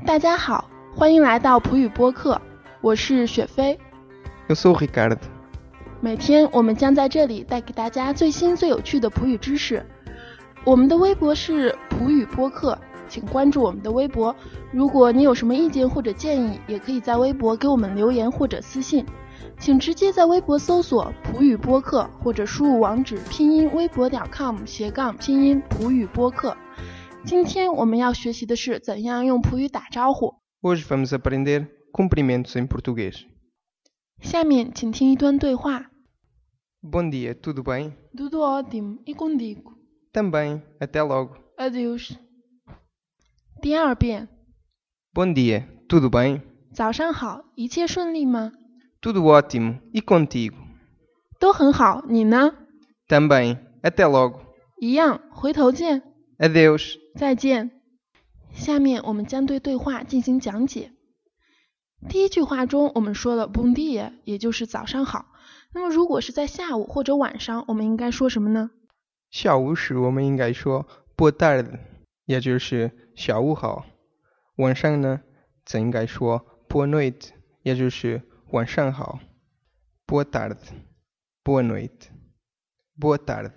大家好，欢迎来到普语播客，我是雪飞。 Eu sou o Ricardo。 每天我们将在这里带给大家最新最有趣的普语知识。我们的微博是普语播客，请关注我们的微博。如果你有什么意见或者建议，也可以在微博给我们留言或者私信。请直接在微博搜索普语播客，或者输入网址拼音微博.com/拼音普语播客。今天我们要学习的是怎样用普语打招呼。 Hoje vamos aprender cumprimentos em português。 下面请听一段对话。 Bom dia, tudo bem? Tudo ótimo, e contigo? Também, até logo. Adeus. 第二遍。 Bom dia, tudo bem? 早上好，一切顺利吗？ Tudo ótimo, e contigo? 都很好，你呢？ Também, até logo. 一样，回头见。 Adeus. 再见。下面我们将对对话进行讲解。第一句话中我们说了 Bom dia， 也就是早上好。那么如果是在下午或者晚上，我们应该说什么呢？ 下午时我们应该说 boa tarde， 也就是下午好。晚上呢，则应该说 boa noite， 也就是晚上好。Boa tarde, boa noite, boa tarde,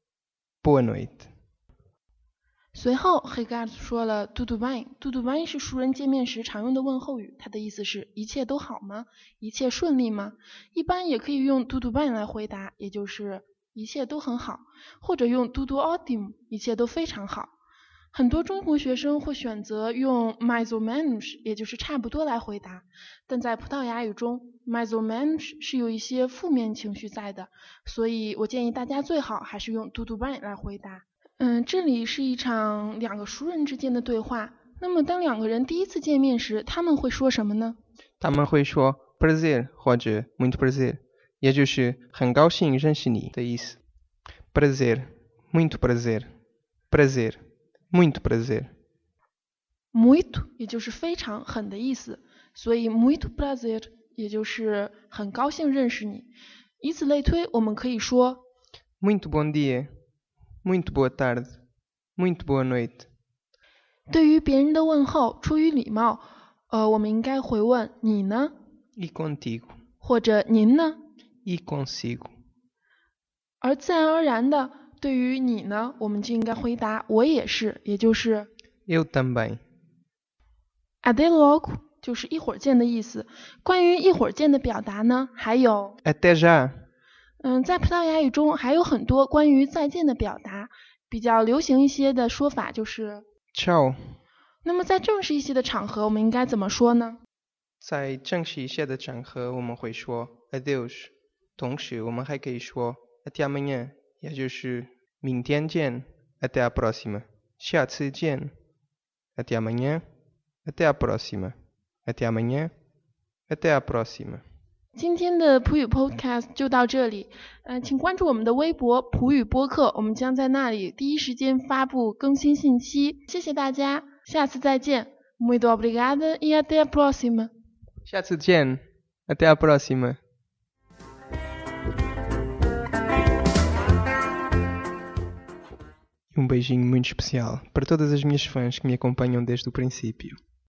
boa noite。 随后 Ricardo 说了 Tudo bem。Tudo bem 是熟人见面时常用的问候语，它的意思是一切都好吗？一切顺利吗？一般也可以用 Tudo bem 来回答，也就是一切都很好，或者用 Tudo ótimo， 一切都非常好。很多中国学生会选择用 mais ou menos， 也就是差不多来回答，但在葡萄牙语中 mais ou menos 是有一些负面情绪在的，所以我建议大家最好还是用 Tudo bem 来回答。这里是一场两个熟人之间的对话。那么当两个人第一次见面时，他们会说什么呢？ 他们会说 prazer 或者 muito prazer， 也就是很高兴认识你的意思。Prazer, muito prazer, prazer, muito prazer。 Muito 也就是非常很的意思，所以 muito prazer 也就是很高兴认识你。以此类推，我们可以说 Muito bom dia，Muito boa tarde, muito boa noite。 对于别人的问候，出于礼貌，我们应该回问你呢？ E contigo， 或者您呢？ E consigo。 而自然而然的，对于你呢，我们就应该回答我也是，也就是 Eu também。 Até logo 就是一会儿见的意思。关于一会儿见的表达呢，还有 Até já。 在葡萄牙语中还有很多关于再见的表达，比较流行一些的说法就是 Tchau。 那么在正式一些的场合，我们应该怎么说呢？ 在正式一些的场合，我们会说 adeus， 同时我们还可以说 até amanhã， 也就是明天见 até a próxima， 下次见 até amanhã， até a próxima， até amanhã， até a próxima。 今天的普语 podcast 就到这里，请关注我们的微博普语播客，我们将在那里第一时间发布更新信息。谢谢大家，下次再见。Muito obrigada e até a próxima。 下次见 até a próxima。 Um beijinho muito especial para todas as minhas fãs que me acompanham desde o princípio.